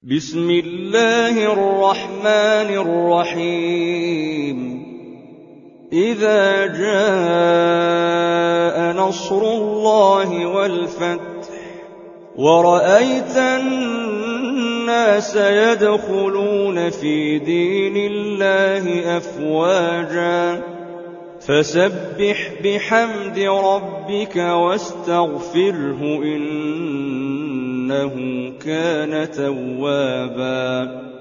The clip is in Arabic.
بسم الله الرحمن الرحيم إذا جاء نصر الله والفتح ورأيت الناس يدخلون في دين الله أفواجا فسبح بحمد ربك واستغفره إنه كان توابا